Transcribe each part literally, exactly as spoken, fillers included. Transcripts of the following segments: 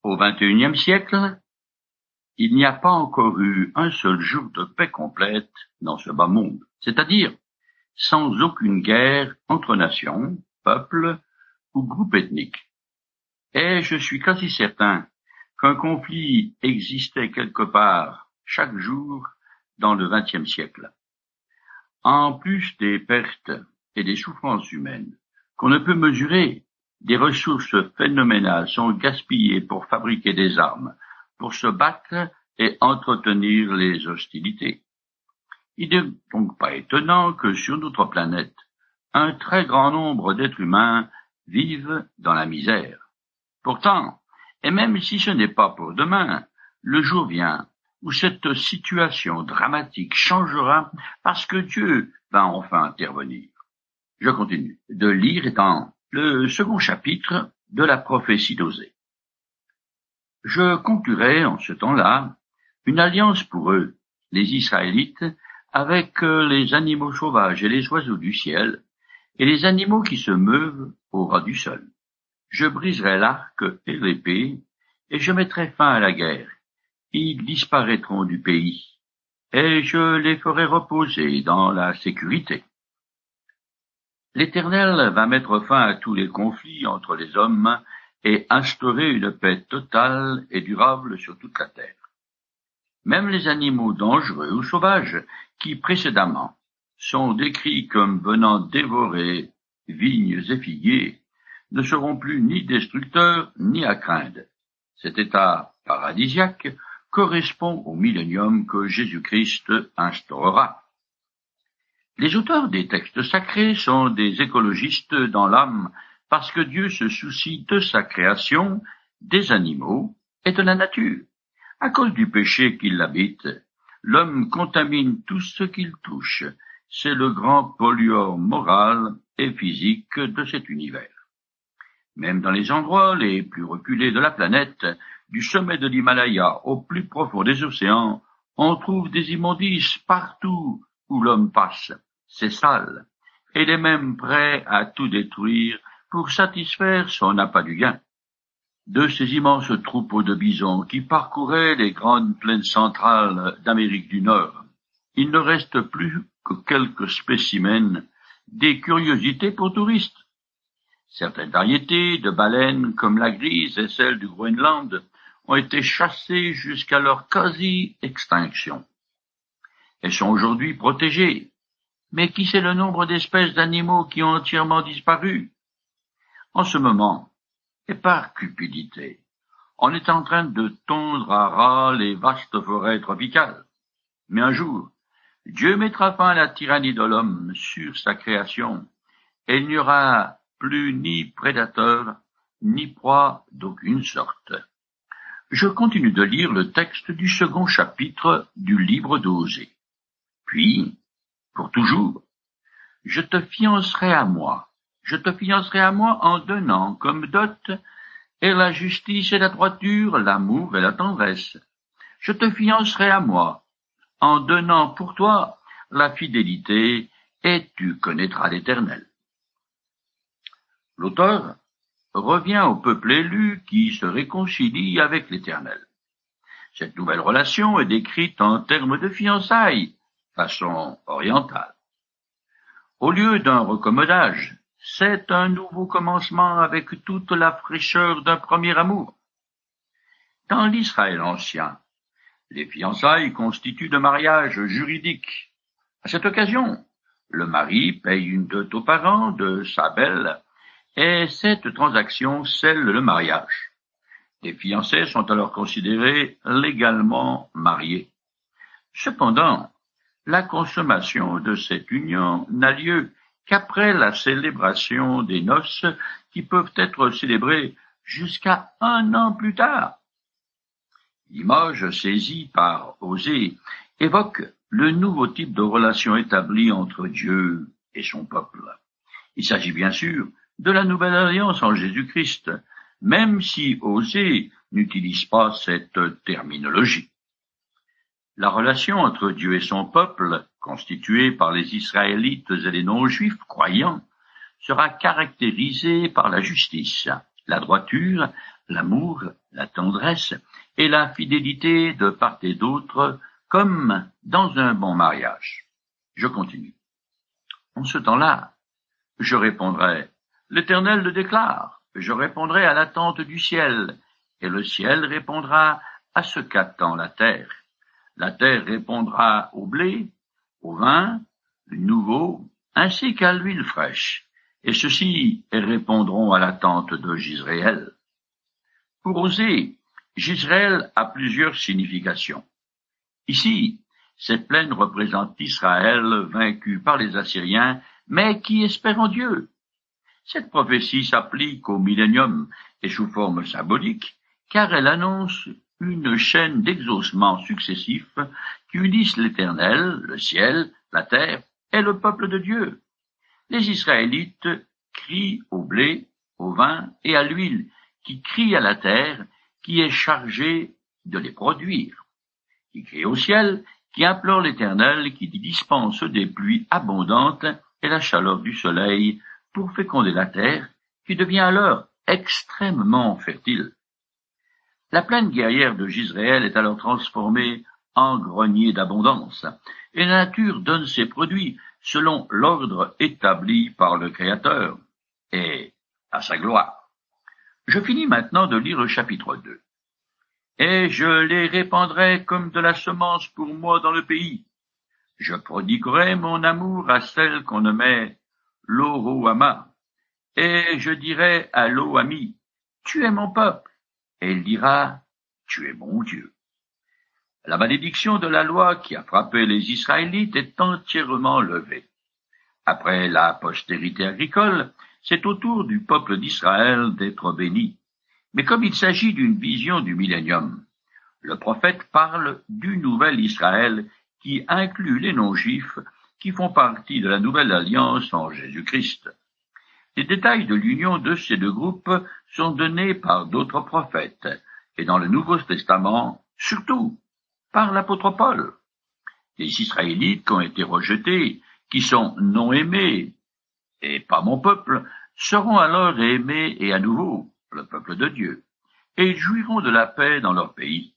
Au vingt et unième siècle, il n'y a pas encore eu un seul jour de paix complète dans ce bas monde, c'est-à-dire sans aucune guerre entre nations, peuples ou groupes ethniques. Et je suis quasi certain qu'un conflit existait quelque part chaque jour dans le vingtième siècle. En plus des pertes et des souffrances humaines qu'on ne peut mesurer, des ressources phénoménales sont gaspillées pour fabriquer des armes, pour se battre et entretenir les hostilités. Il n'est donc pas étonnant que sur notre planète, un très grand nombre d'êtres humains vivent dans la misère. Pourtant, et même si ce n'est pas pour demain, le jour vient où cette situation dramatique changera parce que Dieu va enfin intervenir. Je continue de lire dans le second chapitre de la prophétie d'Osée. Je conclurai en ce temps-là une alliance pour eux, les Israélites, avec les animaux sauvages et les oiseaux du ciel, et les animaux qui se meuvent au ras du sol. Je briserai l'arc et l'épée, et je mettrai fin à la guerre. Ils disparaîtront du pays, et je les ferai reposer dans la sécurité. L'Éternel va mettre fin à tous les conflits entre les hommes et instaurer une paix totale et durable sur toute la terre. Même les animaux dangereux ou sauvages qui précédemment sont décrits comme venant dévorer vignes et figuiers ne seront plus ni destructeurs ni à craindre. Cet état paradisiaque correspond au millénium que Jésus-Christ instaurera. Les auteurs des textes sacrés sont des écologistes dans l'âme parce que Dieu se soucie de sa création, des animaux et de la nature. À cause du péché qui l'habite, l'homme contamine tout ce qu'il touche. C'est le grand pollueur moral et physique de cet univers. Même dans les endroits les plus reculés de la planète, du sommet de l'Himalaya au plus profond des océans, on trouve des immondices partout où l'homme passe. C'est sale, et il est même prêt à tout détruire pour satisfaire son appât du gain. De ces immenses troupeaux de bisons qui parcouraient les grandes plaines centrales d'Amérique du Nord, il ne reste plus que quelques spécimens, des curiosités pour touristes. Certaines variétés de baleines, comme la grise et celle du Groenland, ont été chassées jusqu'à leur quasi-extinction. Elles sont aujourd'hui protégées. Mais qui sait le nombre d'espèces d'animaux qui ont entièrement disparu? En ce moment, et par cupidité, on est en train de tondre à ras les vastes forêts tropicales. Mais un jour, Dieu mettra fin à la tyrannie de l'homme sur sa création, et il n'y aura plus ni prédateurs, ni proie d'aucune sorte. Je continue de lire le texte du second chapitre du livre d'Osée. Puis, pour toujours, je te fiancerai à moi, je te fiancerai à moi en donnant comme dot et la justice et la droiture, l'amour et la tendresse. Je te fiancerai à moi en donnant pour toi la fidélité et tu connaîtras l'Éternel. L'auteur revient au peuple élu qui se réconcilie avec l'Éternel. Cette nouvelle relation est décrite en termes de fiançailles, façon orientale. Au lieu d'un recommodage, c'est un nouveau commencement avec toute la fraîcheur d'un premier amour. Dans l'Israël ancien, les fiançailles constituent le mariage juridique. À cette occasion, le mari paye une dot aux parents de sa belle et cette transaction scelle le mariage. Les fiancés sont alors considérés légalement mariés. Cependant, la consommation de cette union n'a lieu qu'après la célébration des noces qui peuvent être célébrées jusqu'à un an plus tard. L'image saisie par Osée évoque le nouveau type de relation établie entre Dieu et son peuple. Il s'agit bien sûr de la nouvelle alliance en Jésus-Christ, même si Osée n'utilise pas cette terminologie. La relation entre Dieu et son peuple, constituée par les Israélites et les non-juifs croyants, sera caractérisée par la justice, la droiture, l'amour, la tendresse et la fidélité de part et d'autre, comme dans un bon mariage. Je continue. En ce temps-là, je répondrai, l'Éternel le déclare, je répondrai à l'attente du ciel, et le ciel répondra à ce qu'attend la terre. La terre répondra au blé, au vin, nouveau, ainsi qu'à l'huile fraîche, et ceux-ci répondront à l'attente de Jisraël. Pour Osée, Jisraël a plusieurs significations. Ici, cette plaine représente Israël vaincu par les Assyriens, mais qui espère en Dieu. Cette prophétie s'applique au millénium et sous forme symbolique, car elle annonce une chaîne d'exaucements successifs qui unissent l'Éternel, le ciel, la terre et le peuple de Dieu. Les Israélites crient au blé, au vin et à l'huile, qui crient à la terre, qui est chargée de les produire, qui crient au ciel, qui implore l'Éternel, qui dispense des pluies abondantes et la chaleur du soleil pour féconder la terre, qui devient alors extrêmement fertile. La plaine guerrière de Jisraël est alors transformée en grenier d'abondance, et la nature donne ses produits selon l'ordre établi par le Créateur, et à sa gloire. Je finis maintenant de lire le chapitre deux. Et je les répandrai comme de la semence pour moi dans le pays. Je prodiguerai mon amour à celle qu'on nommait Lo-Ruhamah, et je dirai à Lo-Ami, tu es mon peuple, et il dira, tu es mon Dieu. La malédiction de la loi qui a frappé les Israélites est entièrement levée. Après la postérité agricole, c'est au tour du peuple d'Israël d'être béni. Mais comme il s'agit d'une vision du millénium, le prophète parle du nouvel Israël qui inclut les non-juifs qui font partie de la nouvelle alliance en Jésus-Christ. Les détails de l'union de ces deux groupes sont donnés par d'autres prophètes, et dans le Nouveau Testament, surtout par l'apôtre Paul. Les Israélites qui ont été rejetés, qui sont non aimés, et pas mon peuple, seront alors aimés et à nouveau le peuple de Dieu, et ils jouiront de la paix dans leur pays.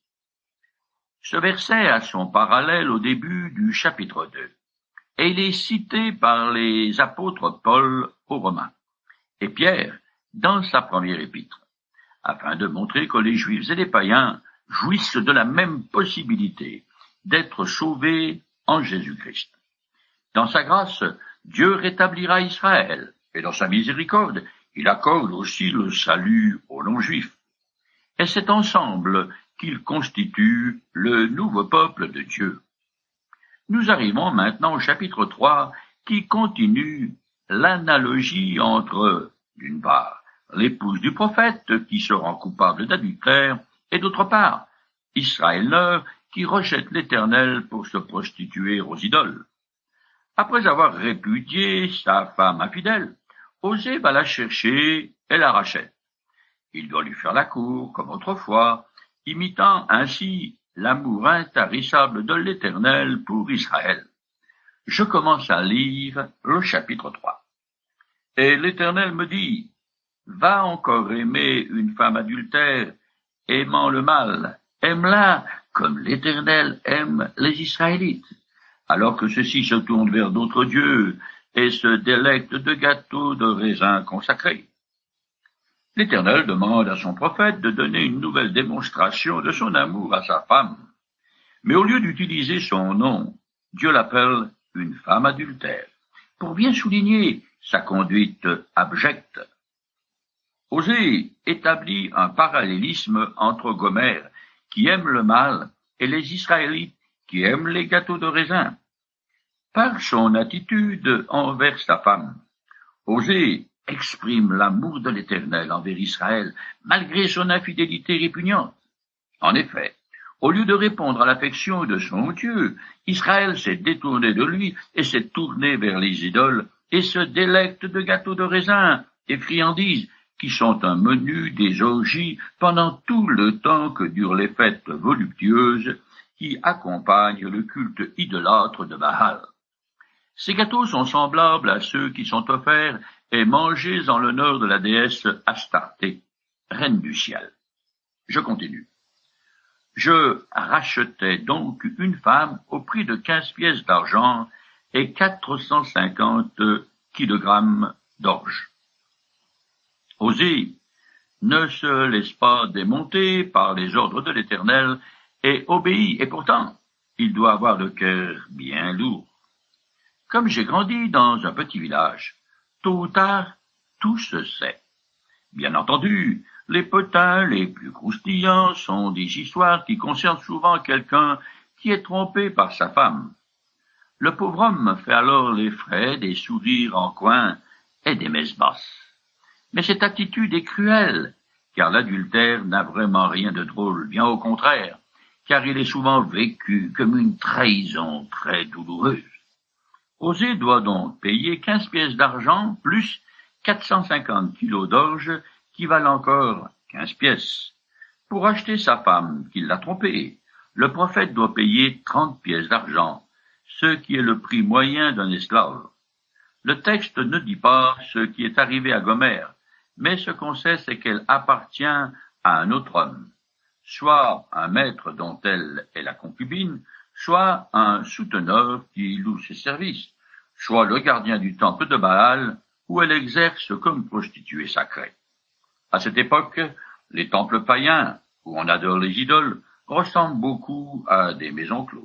Ce verset a son parallèle au début du chapitre deux, et il est cité par les apôtres Paul aux Romains et Pierre dans sa première épître, afin de montrer que les Juifs et les païens jouissent de la même possibilité d'être sauvés en Jésus-Christ. Dans sa grâce, Dieu rétablira Israël, et dans sa miséricorde, il accorde aussi le salut aux non-juifs. Et c'est ensemble qu'ils constituent le nouveau peuple de Dieu. Nous arrivons maintenant au chapitre trois qui continue l'analogie entre, d'une part, l'épouse du prophète qui se rend coupable d'adultère, et d'autre part, Israël qui rejette l'Éternel pour se prostituer aux idoles. Après avoir répudié sa femme infidèle, Osée va la chercher et la rachète. Il doit lui faire la cour, comme autrefois, imitant ainsi l'amour intarissable de l'Éternel pour Israël. Je commence à lire le chapitre trois. Et l'Éternel me dit, va encore aimer une femme adultère, aimant le mal, aime-la comme l'Éternel aime les Israélites, alors que ceux-ci se tournent vers d'autres dieux et se délectent de gâteaux de raisin consacrés. L'Éternel demande à son prophète de donner une nouvelle démonstration de son amour à sa femme. Mais au lieu d'utiliser son nom, Dieu l'appelle une femme adultère, pour bien souligner sa conduite abjecte. Osée établit un parallélisme entre Gomère, qui aime le mal, et les Israélites, qui aiment les gâteaux de raisin. Par son attitude envers sa femme, Osée exprime l'amour de l'Éternel envers Israël, malgré son infidélité répugnante. En effet, au lieu de répondre à l'affection de son Dieu, Israël s'est détourné de lui et s'est tourné vers les idoles et se délecte de gâteaux de raisin et friandises qui sont un menu des orgies pendant tout le temps que durent les fêtes voluptueuses qui accompagnent le culte idolâtre de Baal. Ces gâteaux sont semblables à ceux qui sont offerts et mangés en l'honneur de la déesse Astarté, reine du ciel. Je continue. Je rachetai donc une femme au prix de quinze pièces d'argent et quatre cent cinquante kilogrammes d'orge. Osée ne se laisse pas démonter par les ordres de l'Éternel et obéit, et pourtant, il doit avoir le cœur bien lourd. Comme j'ai grandi dans un petit village, tôt ou tard, tout se sait. Bien entendu, les potins les plus croustillants sont des histoires qui concernent souvent quelqu'un qui est trompé par sa femme. Le pauvre homme fait alors les frais des sourires en coin et des messes basses. Mais cette attitude est cruelle, car l'adultère n'a vraiment rien de drôle, bien au contraire, car il est souvent vécu comme une trahison très douloureuse. Osée doit donc payer quinze pièces d'argent plus quatre cent cinquante kilos d'orge qui valent encore quinze pièces. Pour acheter sa femme qui l'a trompé, le prophète doit payer trente pièces d'argent, ce qui est le prix moyen d'un esclave. Le texte ne dit pas ce qui est arrivé à Gomère, mais ce qu'on sait, c'est qu'elle appartient à un autre homme, soit un maître dont elle est la concubine, soit un souteneur qui loue ses services, soit le gardien du temple de Baal, où elle exerce comme prostituée sacrée. À cette époque, les temples païens, où on adore les idoles, ressemblent beaucoup à des maisons closes.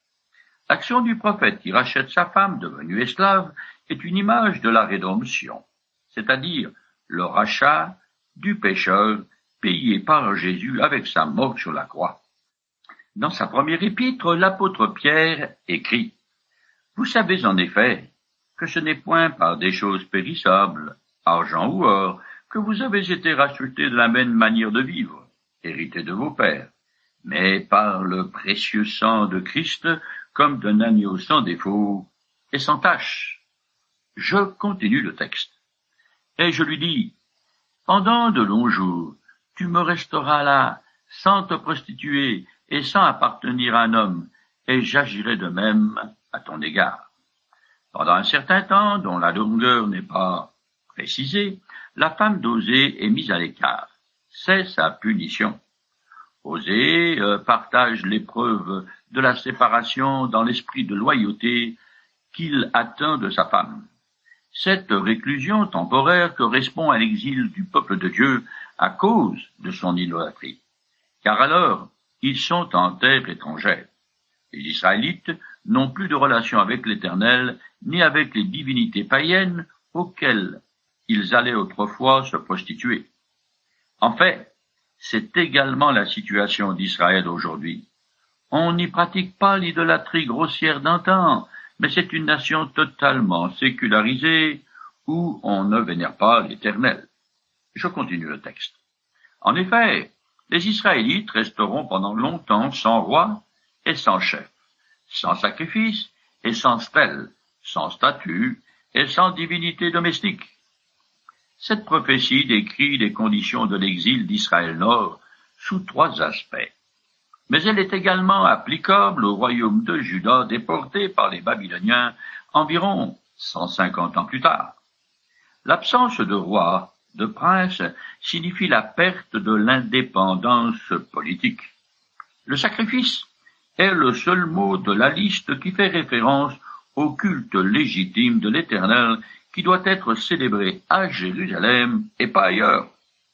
L'action du prophète qui rachète sa femme devenue esclave est une image de la rédemption, c'est-à-dire le rachat du pécheur payé par Jésus avec sa mort sur la croix. Dans sa première épître, l'apôtre Pierre écrit « Vous savez en effet que ce n'est point par des choses périssables, argent ou or, que vous avez été rachetés de la même manière de vivre, hérité de vos pères, mais par le précieux sang de Christ, comme d'un agneau sans défaut et sans tache. » Je continue le texte. Et je lui dis, « Pendant de longs jours, tu me resteras là, sans te prostituer et sans appartenir à un homme, et j'agirai de même à ton égard. » Pendant un certain temps, dont la longueur n'est pas précisée, la femme d'Osée est mise à l'écart. C'est sa punition. Osée euh, partage l'épreuve de la séparation dans l'esprit de loyauté qu'il atteint de sa femme. Cette réclusion temporaire correspond à l'exil du peuple de Dieu à cause de son idolâtrie. Car alors, ils sont en terre étrangère. Les Israélites n'ont plus de relation avec l'Éternel, ni avec les divinités païennes auxquelles ils allaient autrefois se prostituer. En fait, c'est également la situation d'Israël aujourd'hui. On n'y pratique pas l'idolâtrie grossière d'antan, mais c'est une nation totalement sécularisée où on ne vénère pas l'Éternel. Je continue le texte. En effet, les Israélites resteront pendant longtemps sans roi et sans chef, sans sacrifice et sans stèle, sans statut et sans divinité domestique. Cette prophétie décrit les conditions de l'exil d'Israël Nord sous trois aspects. Mais elle est également applicable au royaume de Juda déporté par les Babyloniens environ cent cinquante ans plus tard. L'absence de roi, de prince, signifie la perte de l'indépendance politique. Le sacrifice est le seul mot de la liste qui fait référence au culte légitime de l'Éternel qui doit être célébré à Jérusalem et pas ailleurs.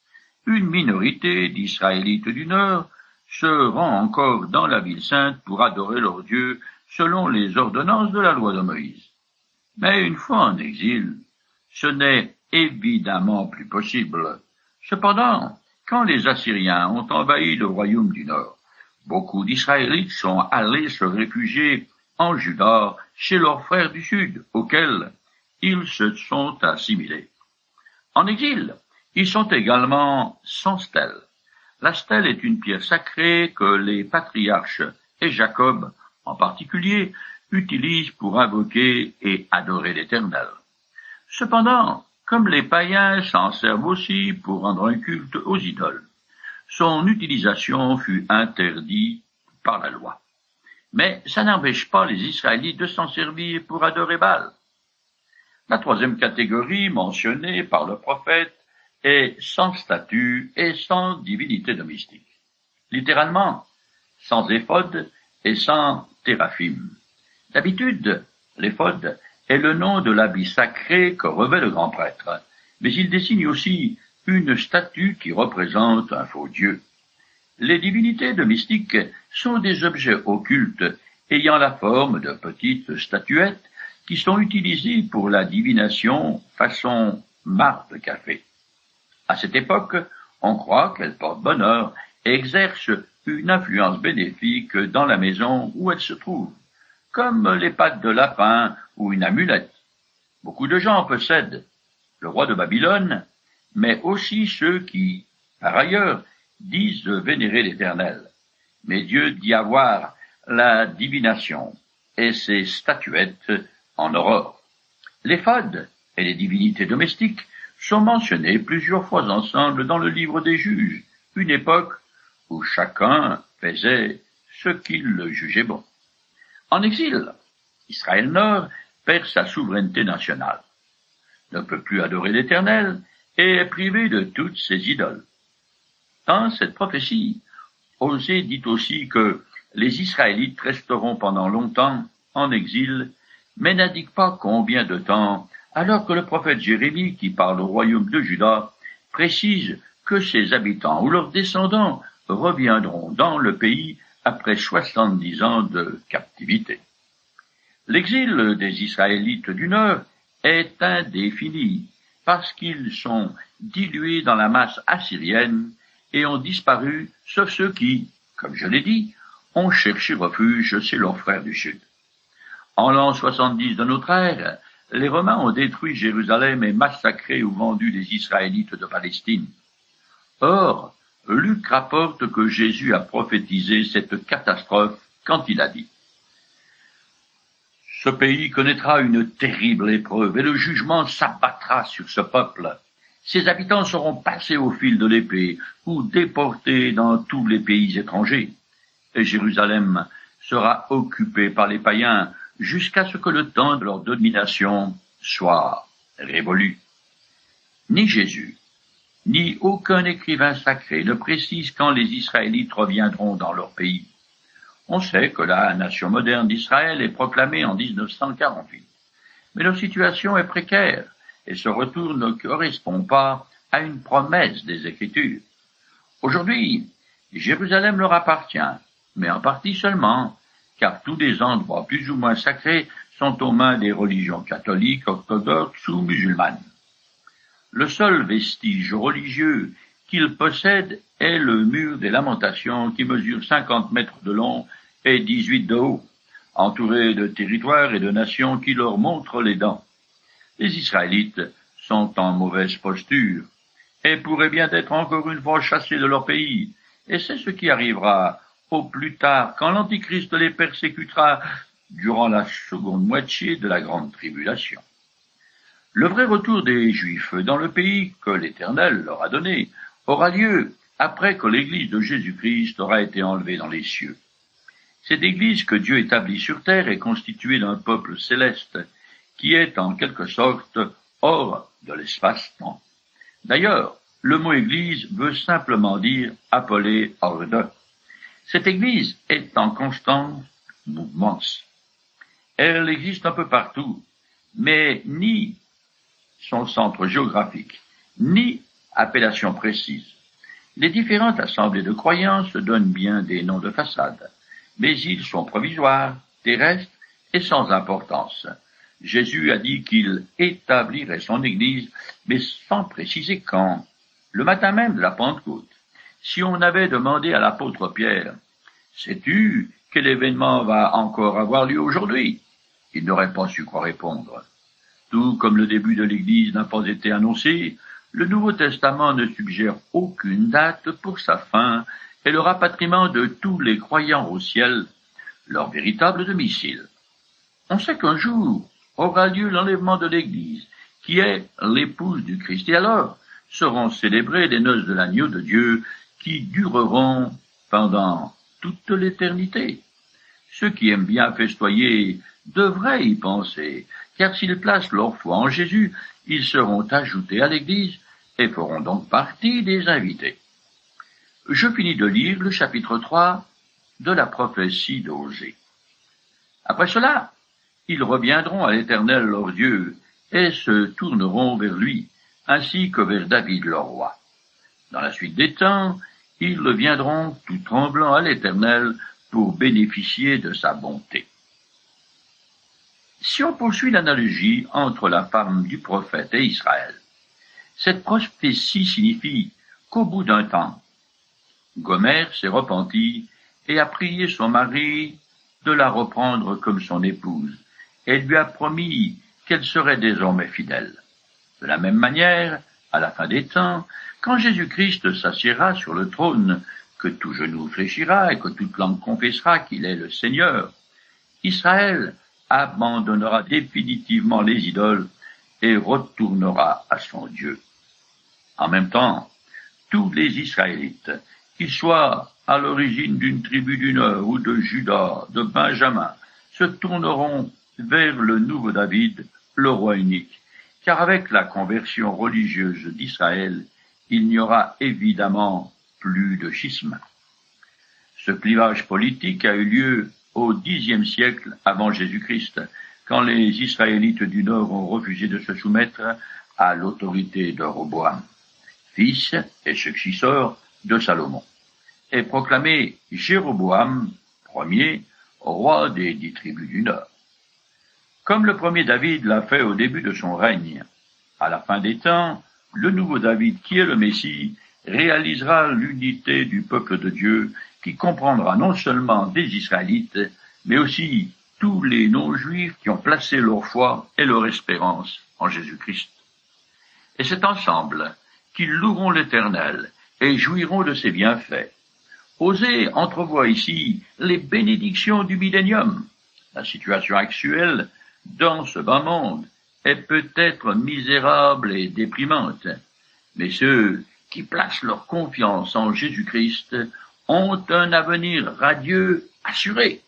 Une minorité d'Israélites du Nord se rend encore dans la ville sainte pour adorer leur Dieu selon les ordonnances de la loi de Moïse. Mais une fois en exil, ce n'est évidemment plus possible. Cependant, quand les Assyriens ont envahi le royaume du Nord, beaucoup d'Israélites sont allés se réfugier en Juda chez leurs frères du Sud, auxquels ils se sont assimilés. En exil, ils sont également sans stèle. La stèle est une pierre sacrée que les patriarches et Jacob, en particulier, utilisent pour invoquer et adorer l'Éternel. Cependant, comme les païens s'en servent aussi pour rendre un culte aux idoles, son utilisation fut interdite par la loi. Mais ça n'empêche pas les Israélites de s'en servir pour adorer Baal. La troisième catégorie mentionnée par le prophète est sans statut et sans divinité domestique. littéralement sans éphod et sans téraphim. D'habitude, l'éphod est le nom de l'habit sacré que revêt le grand prêtre, mais il désigne aussi une statue qui représente un faux dieu. Les divinités domestiques sont des objets occultes ayant la forme de petites statuettes qui sont utilisées pour la divination façon marc de café. À cette époque, on croit qu'elles portent bonheur et exercent une influence bénéfique dans la maison où elles se trouvent, comme les pattes de lapin ou une amulette. Beaucoup de gens possèdent le roi de Babylone, mais aussi ceux qui, par ailleurs, disent vénérer l'Éternel. Mais Dieu dit avoir la divination et ses statuettes en aurore. L'éphod et les divinités domestiques sont mentionnés plusieurs fois ensemble dans le livre des Juges, une époque où chacun faisait ce qu'il jugeait bon. En exil, Israël Nord perd sa souveraineté nationale, ne peut plus adorer l'Éternel et est privé de toutes ses idoles. Dans cette prophétie, Osée dit aussi que les Israélites resteront pendant longtemps en exil, mais n'indique pas combien de temps, alors que le prophète Jérémie, qui parle au royaume de Juda, précise que ses habitants ou leurs descendants reviendront dans le pays après soixante-dix ans de captivité. L'exil des Israélites du Nord est indéfini parce qu'ils sont dilués dans la masse assyrienne et ont disparu, sauf ceux qui, comme je l'ai dit, ont cherché refuge chez leurs frères du Sud. En l'an soixante-dix de notre ère, les Romains ont détruit Jérusalem et massacré ou vendu les Israélites de Palestine. Or, Luc rapporte que Jésus a prophétisé cette catastrophe quand il a dit « Ce pays connaîtra une terrible épreuve et le jugement s'abattra sur ce peuple. Ses habitants seront passés au fil de l'épée ou déportés dans tous les pays étrangers. Et Jérusalem sera occupée par les païens jusqu'à ce que le temps de leur domination soit révolu. » Ni Jésus, ni aucun écrivain sacré ne précise quand les Israélites reviendront dans leur pays. On sait que la nation moderne d'Israël est proclamée en mille neuf cent quarante-huit. Mais leur situation est précaire et ce retour ne correspond pas à une promesse des Écritures. Aujourd'hui, Jérusalem leur appartient, mais en partie seulement, car tous les endroits plus ou moins sacrés sont aux mains des religions catholiques, orthodoxes ou musulmanes. Le seul vestige religieux qu'ils possèdent est le mur des Lamentations qui mesure cinquante mètres de long et dix-huit de haut, entouré de territoires et de nations qui leur montrent les dents. Les Israélites sont en mauvaise posture et pourraient bien être encore une fois chassés de leur pays, et c'est ce qui arrivera au plus tard quand l'Antichrist les persécutera durant la seconde moitié de la grande tribulation. Le vrai retour des Juifs dans le pays que l'Éternel leur a donné aura lieu après que l'Église de Jésus-Christ aura été enlevée dans les cieux. Cette Église que Dieu établit sur terre est constituée d'un peuple céleste qui est en quelque sorte hors de l'espace-temps. D'ailleurs, le mot Église veut simplement dire appeler hors de. Cette Église est en constant mouvement. Elle existe un peu partout, mais ni son centre géographique, ni appellation précise. Les différentes assemblées de croyants se donnent bien des noms de façade, mais ils sont provisoires, terrestres et sans importance. Jésus a dit qu'il établirait son Église, mais sans préciser quand. Le matin même de la Pentecôte, si on avait demandé à l'apôtre Pierre « Sais-tu quel événement va encore avoir lieu aujourd'hui ?» il n'aurait pas su quoi répondre. Tout comme le début de l'Église n'a pas été annoncé, le Nouveau Testament ne suggère aucune date pour sa fin et le rapatriement de tous les croyants au ciel, leur véritable domicile. On sait qu'un jour aura lieu l'enlèvement de l'Église, qui est l'épouse du Christ, et alors seront célébrées les noces de l'agneau de Dieu qui dureront pendant toute l'éternité. Ceux qui aiment bien festoyer devraient y penser, car s'ils placent leur foi en Jésus, ils seront ajoutés à l'Église et feront donc partie des invités. Je finis de lire le chapitre trois de la prophétie d'Osée. Après cela, ils reviendront à l'Éternel leur Dieu et se tourneront vers lui, ainsi que vers David leur roi. Dans la suite des temps, ils reviendront tout tremblants à l'Éternel pour bénéficier de sa bonté. Si on poursuit l'analogie entre la femme du prophète et Israël, cette prophétie signifie qu'au bout d'un temps, Gomère s'est repentie et a prié son mari de la reprendre comme son épouse, et lui a promis qu'elle serait désormais fidèle. De la même manière, à la fin des temps, quand Jésus-Christ s'assiera sur le trône, que tout genou fléchira et que toute langue confessera qu'il est le Seigneur, Israël abandonnera définitivement les idoles et retournera à son Dieu. En même temps, tous les Israélites, qu'ils soient à l'origine d'une tribu du Nord ou de Juda, de Benjamin, se tourneront vers le nouveau David, le roi unique, car avec la conversion religieuse d'Israël, il n'y aura évidemment plus de schisme. Ce clivage politique a eu lieu au dixième siècle avant Jésus-Christ, quand les Israélites du Nord ont refusé de se soumettre à l'autorité de Roboam, fils et successeur de Salomon, et proclamé Jéroboam Ier, roi des dix tribus du Nord. Comme le premier David l'a fait au début de son règne, à la fin des temps, le nouveau David, qui est le Messie, réalisera l'unité du peuple de Dieu, qui comprendra non seulement des Israélites, mais aussi tous les non-juifs qui ont placé leur foi et leur espérance en Jésus-Christ. Et c'est ensemble qu'ils loueront l'Éternel et jouiront de ses bienfaits. Osée entrevoit ici les bénédictions du millénium. La situation actuelle dans ce bas monde est peut-être misérable et déprimante, mais ceux qui placent leur confiance en Jésus-Christ ont un avenir radieux assuré.